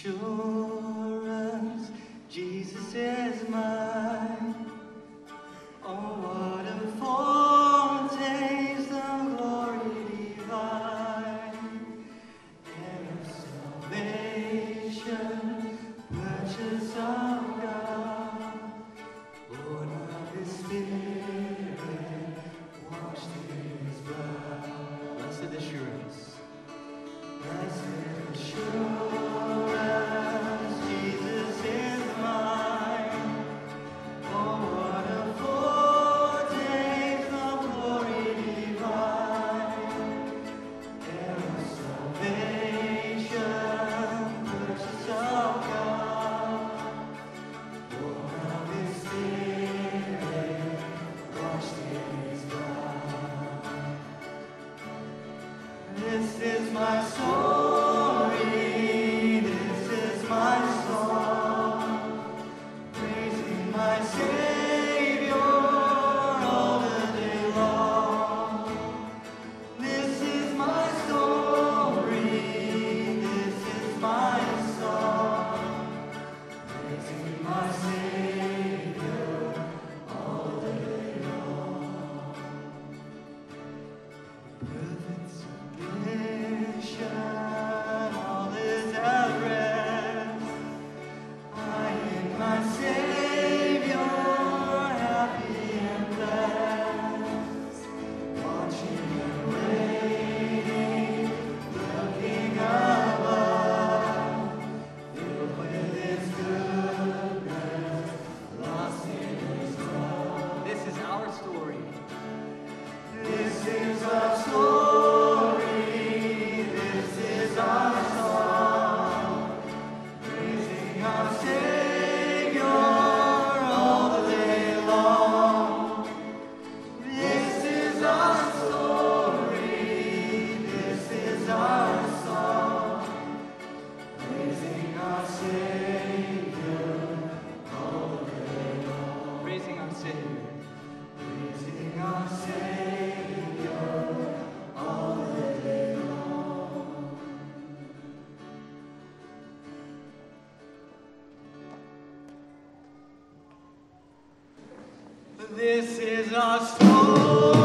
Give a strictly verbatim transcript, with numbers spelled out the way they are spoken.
assurance, Jesus is mine. Oh, what a foretaste of glory divine, and of salvation, purchase of God, born of His Spirit, washed in His blood. Blessed assurance. Blessed assurance, Jesus is mine. Oh, what a foretaste of glory divine, heir of salvation, purchase of God, born of His Spirit, washed in His blood. This is my story, this is my song, praising my Savior all the day long. This is my story, this is my song, praising my Savior all the day long. Perfect submission, all is at rest. I in my Savior, happy and blessed, watching and waiting, looking above, filled with His goodness, lost in His love. This is our story. This is our story, this is our song, praising our Savior all the day long. This is our story, this is our song, praising our Savior all the day long. Praising our Savior. Praising our Savior all the day long. This is our story.